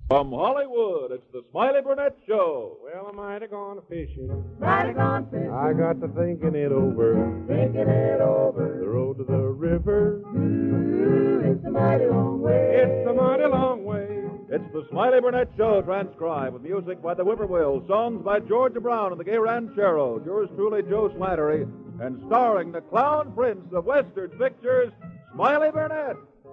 From Hollywood, it's the Smiley Burnett Show. Well, I might have gone fishing. Might have gone fishing. I got to thinking it over. Thinking it over. The road to the river. It's a mighty long way. It's a mighty long way. It's the Smiley Burnett Show transcribed with music by the Whippoorwills, songs by Georgia Brown and the Gay Rancheros, yours truly, Joe Slattery, and starring the Clown Prince of Western Pictures, Smiley Burnett.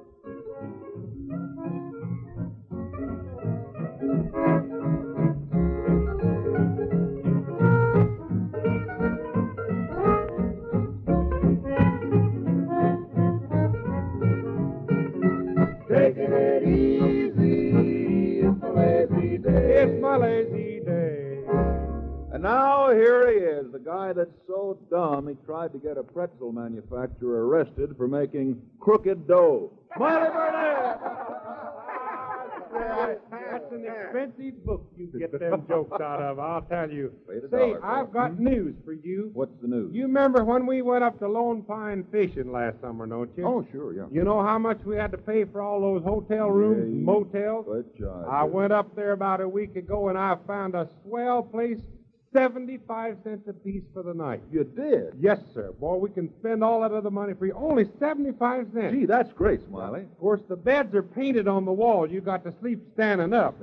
Taking it easy. It's a lazy day. It's my lazy day. And now here he is, the guy that's so dumb he tried to get a pretzel manufacturer arrested for making crooked dough. Smiley Burnett! That's an expensive book you get them jokes out of, I'll tell you. Paid a Say, dollar for I've it. got news for you. What's the news? You remember when we went up to Lone Pine fishing last summer, don't you? Oh, sure, yeah. You know how much we had to pay for all those hotel rooms and Yeah, motels? Good job. I went up there about a week ago and I found a swell place, 75 cents a piece for the night. You did? Yes, sir. Boy, we can spend all that other money for you. Only 75 cents. Gee, that's great, Smiley. Of course, the beds are painted on the wall. You got to sleep standing up.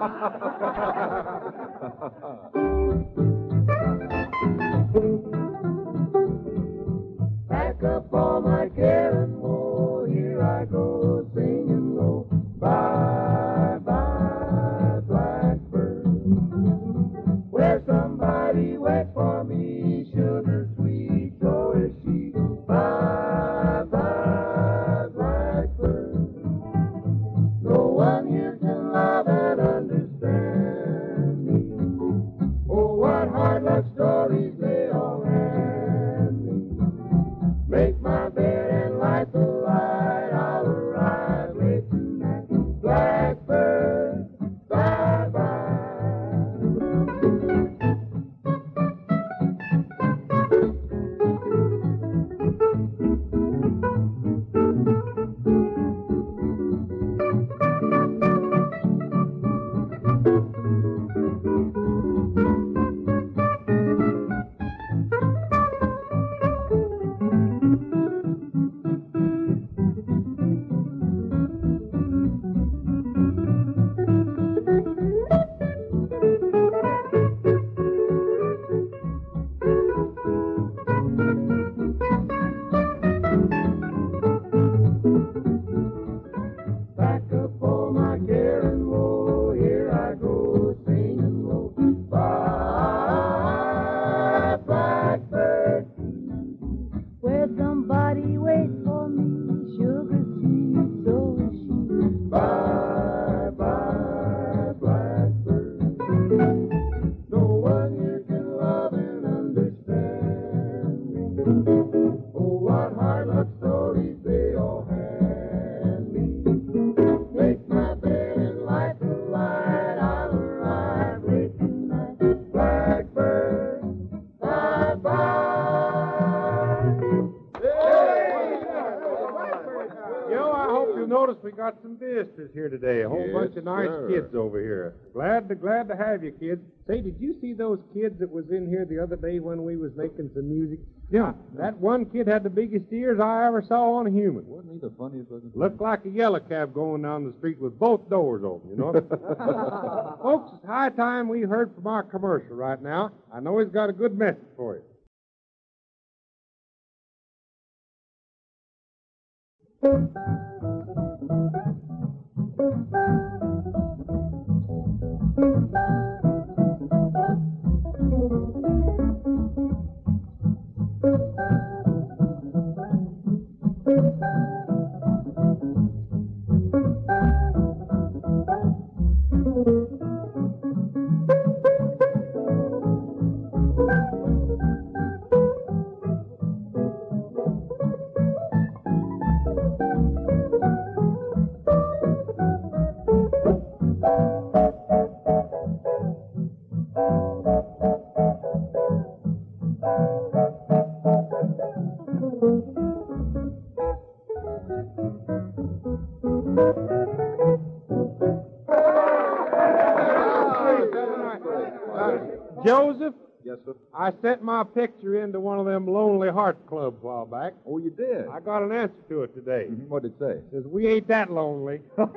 Pack up all my care and woe. Here I go singing low. Bye, bye, blackbird. Where somebody waits for me, sugar sweet, so is she. Bye, bye, blackbird. No one here can love and understand me. Oh, what hard luck stories they all hand me. Make my bed and light the light. I'll arrive late tonight. Blackbird, bye-bye. Back up all my care and woe. Here I go singing low. Bye, blackbird. Where somebody waits for me, sugar sweet, so is she. Bye, bye, blackbird. No one here can love and understand me. Oh, what hard luck stories they all hand me. Make my bed and light the light. I'll arrive late tonight. Blackbird, bye-bye. Yo, I hope you notice we got some visitors here today. A whole Yes, bunch of nice sir. kids over here. Glad to have you, kids. Say, did you see those kids that was in here the other day when we was making some music? Yeah. That one kid had the biggest ears I ever saw on a human. Wasn't he the funniest looking? Looked like a yellow cab going down the street with both doors open, you know? Folks, it's high time we heard from our commercial right now. I know he's got a good message for you. Joseph, Yes, sir. I sent my picture into one of them Lonely Hearts Clubs a while back. Oh, you did? I got an answer to it today. What'd it say? It says, we ain't that lonely.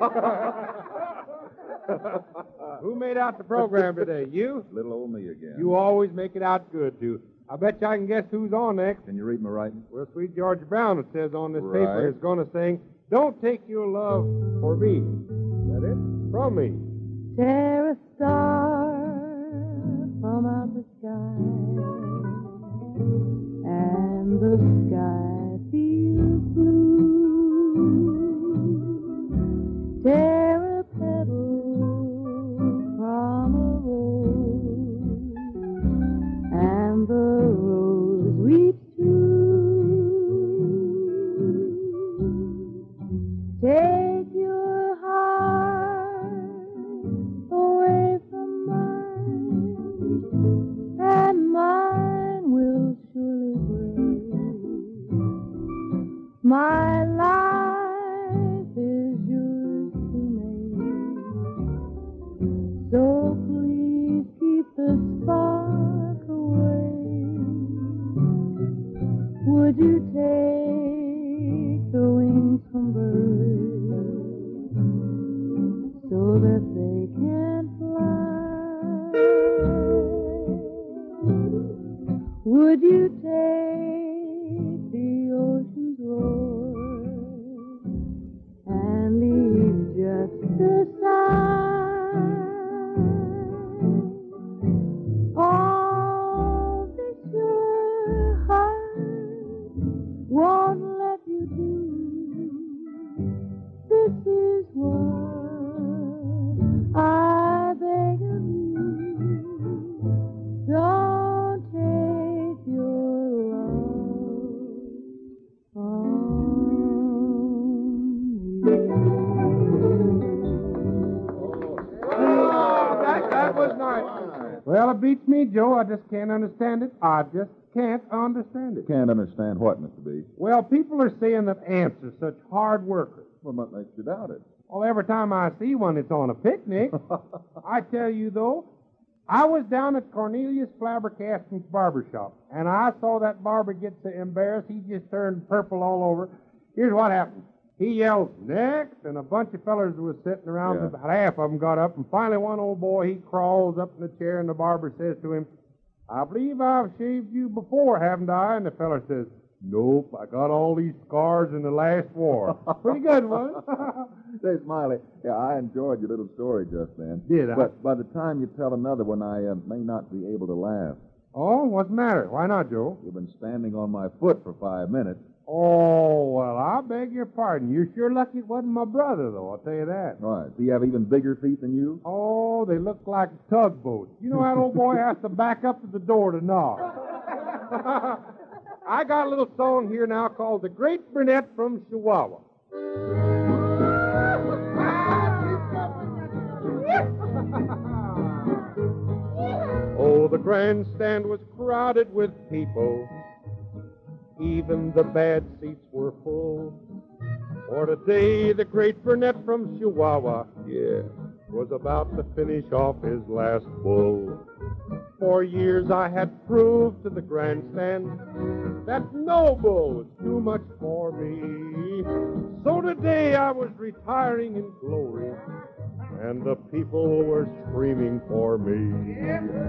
Who made out the program today? You? Little old me again. You always make it out good, too. I bet you I can guess who's on next. Can you read my writing? Well, sweet George Brown, it says on this Right. paper, is going to sing, don't take your love for me. Is that it? From me. Tear a star from out the sky, and the sky feels blue. Tear a petal from a rose, and the rose weeps too. Take your heart away from mine, and mine will surely break. My life is yours to make, so please keep the spark away. Would you take the wings from birds so that they can fly? Would you take the ocean's roar and leave just the sigh? All this your heart won't let you do. This is what I beg of you. Don't take your love from That was nice. Well, it beats me, Joe. I just can't understand it. I just can't understand it. Can't understand what, Mr. B? Well, people are saying that ants are such hard workers. Well, what makes you doubt it? Well, every time I see one, it's on a picnic. I tell you, though, I was down at Cornelius Flabbergaston's barber shop, and I saw that barber get so embarrassed, he just turned purple all over. Here's what happened. He yells, next, and a bunch of fellers was sitting around, Yeah. about half of them got up, and finally one old boy, he crawls up in the chair, and the barber says to him, I believe I've shaved you before, haven't I? And the feller says, nope, I got all these scars in the last war. Pretty good, wasn't it? Say, Smiley, yeah, I enjoyed your little story just then. Did I? But by the time you tell another one, I may not be able to laugh. Oh, what's the matter? Why not, Joe? You've been standing on my foot for 5 minutes. Oh, well, I beg your pardon. You're sure lucky it wasn't my brother, though, I'll tell you that. Right. Do you have even bigger feet than you? Oh, they look like tugboats. You know that old boy has to back up to the door to knock. I got a little song here now called The Great Brunette from Chihuahua. Oh, the grandstand was crowded with people. Even the bad seats were full. For today, the great brunette from Chihuahua, was about to finish off his last bull. For years I had proved to the grandstand that no bull was too much for me. So today I was retiring in glory, and the people were screaming for me.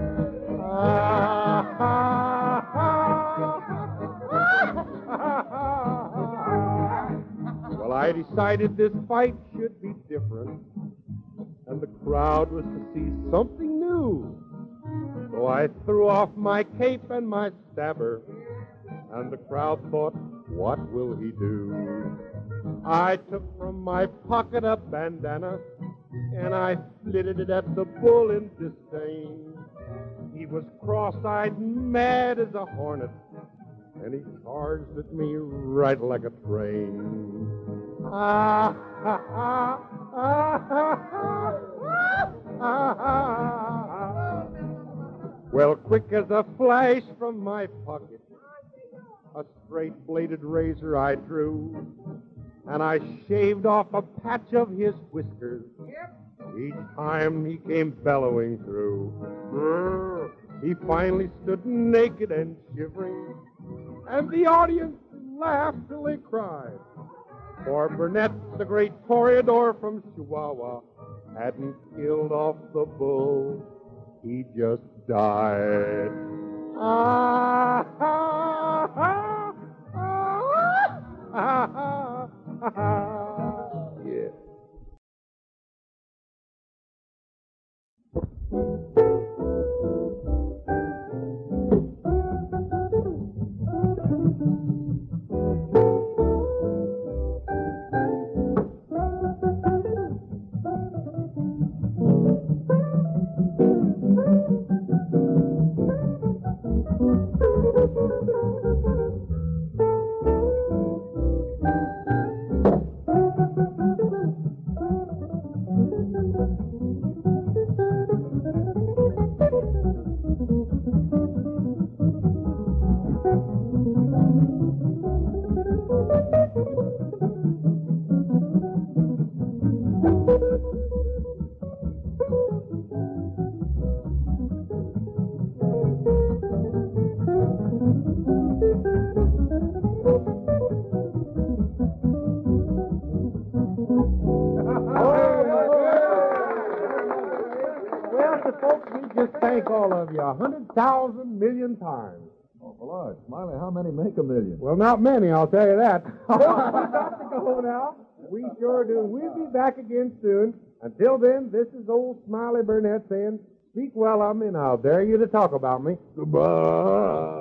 Well, I decided this fight should be different, and the crowd was to see something new. So I threw off my cape and my stabber, and the crowd thought, what will he do? I took from my pocket a bandana, and I flitted it at the bull in disdain. He was cross-eyed, mad as a hornet, and he charged at me right like a train. Ah, ha, ha, ah, ha, ha, ah, ha, ha. Well, quick as a flash from my pocket, a straight-bladed razor I drew, and I shaved off a patch of his whiskers each time he came bellowing through. Brr, He finally stood naked and shivering, and the audience laughed till they cried. For Burnett, the great toreador from Chihuahua, hadn't killed off the bull, he just died. Ah, ha, ha, ah, ah, ah, ah, ah. Yeah. Well, folks, we just thank all of you 100,000 million times. Awful large. Smiley, how many make a million? Well, not many, I'll tell you that. Well, we got to go now. We sure do. We'll be back again soon. Until then, this is old Smiley Burnett saying, speak well of me, and I'll dare you to talk about me. Goodbye.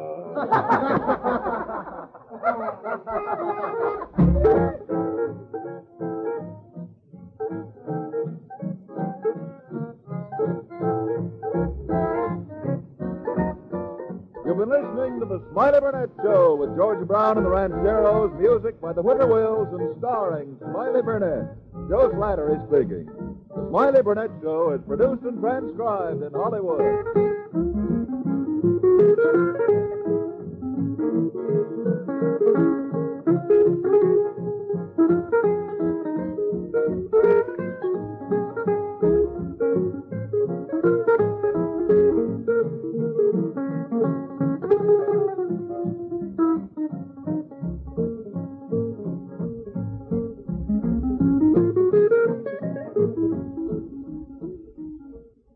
You've been listening to the Smiley Burnett Show with George Brown and the Rancheros, music by the Whippoorwills, and starring Smiley Burnett. Joe Slattery speaking. The Smiley Burnett Show is produced and transcribed in Hollywood.